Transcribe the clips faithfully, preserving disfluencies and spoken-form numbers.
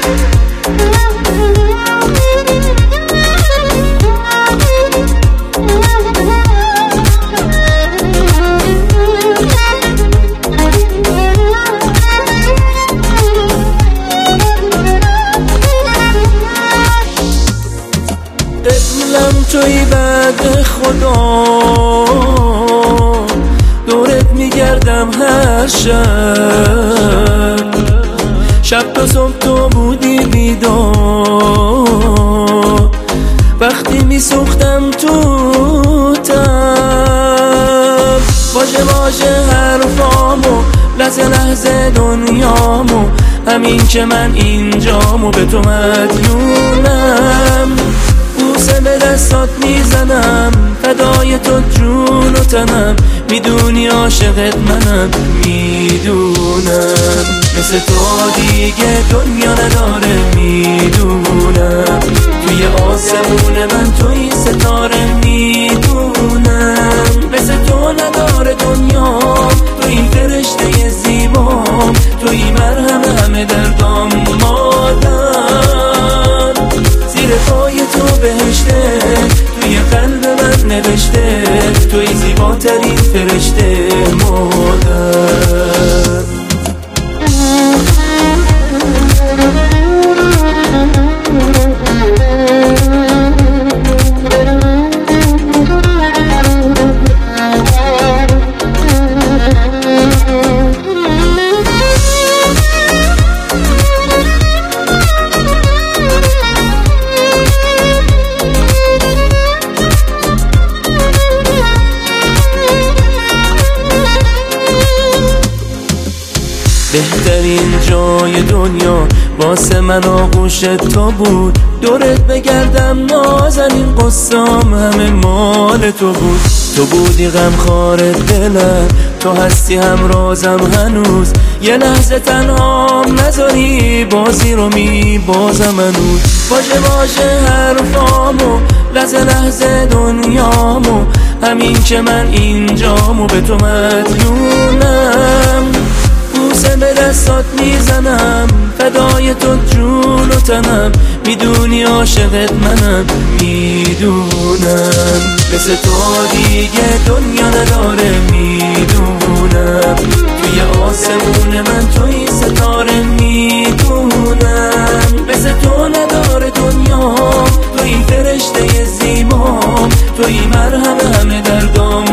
توی بعد خدا دورت میگردم هر شب، شب تا صبح تو بودی بیدار، وقتی میسوختم تو تب، باشه باشه حرفامو، لحظه لحظه دنیامو، همین که من اینجامو به تو مدیونم، بوسه به دستات میزنم، فدای تو جون و تنم، میدونی عاشقت منم، میدونم مثل تو دیگه دنیا نداره، میدونم توی آسمون من توی ستاره، میدونم مثل تو نداره دنیا، توی فرشته زیبام، توی مرهم همه دردام، مادر زیر پای تو بهشته، توی قلب من نوشته، توی زیباترین فرشته، مادر. بهترین جای دنیا واسه من آغوش تو بود، دورت بگردم نازنین، قصام همه مال تو بود، تو بودی غمخوار دلم، تو هستی همرازم هنوز، یه لحظه تنهام نذاری، بازی رو میبازم هنوز، باشه باشه حرفامو، لحظه لحظه دنیامو، همین که من اینجامو به تو مدیونم، بوسه به دستات میزنم، فدای تو جون و تنم، میدونی عاشقت منم، میدونم مثل تو دیگه دنیا نداره، میدونم توی آسمون من توی ستاره، میدونم مثل تو نداره دنیا، توی فرشته زیبام، توی مرهم همه دردام،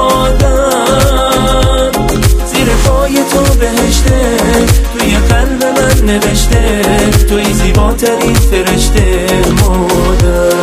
مادر زیر پای تو بهشته، توی قلب من نوشته، توی زیباترین فرشته، مادر.